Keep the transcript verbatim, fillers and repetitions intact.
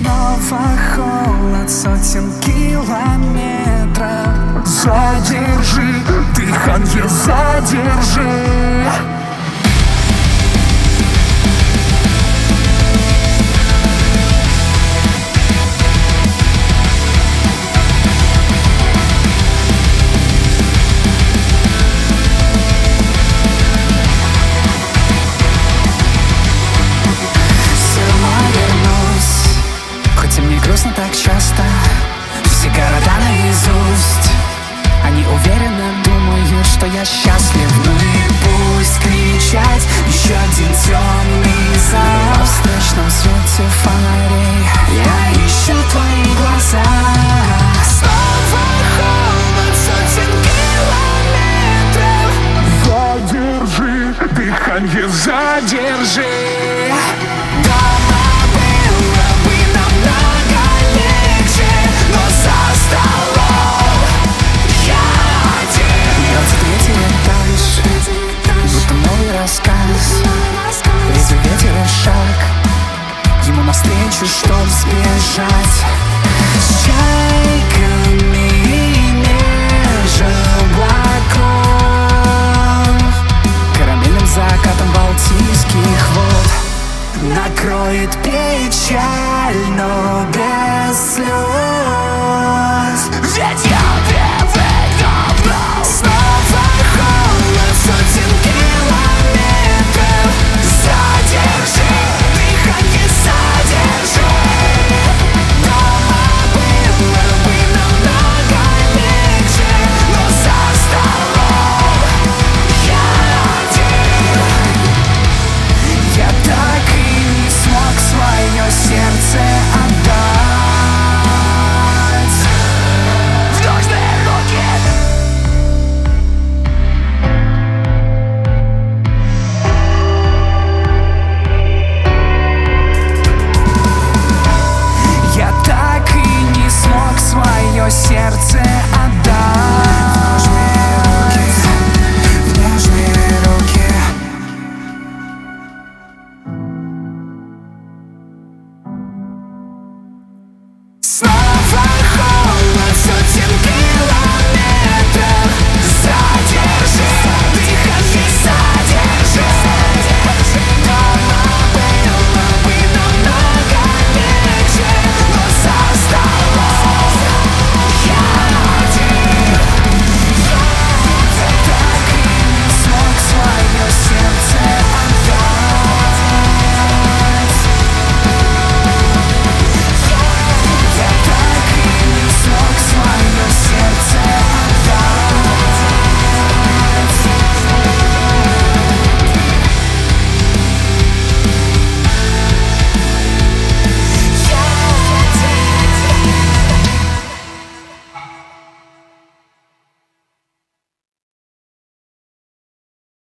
Снова холод сотен километров. Задержи дыхание, задержи. Грустно так часто, все города наизусть. Они уверенно думают, что я счастлив. Ну и пусть кричать еще один темный зал. В встречном свете фонарей я ищу твои глаза. Снова холод сотен километров. Задержи дыхание, задержи. Ветер, ветер и шаг ему навстречу, чтоб сбежать с чайками меж облаков. Корабельным закатом балтийских вод накроет печаль.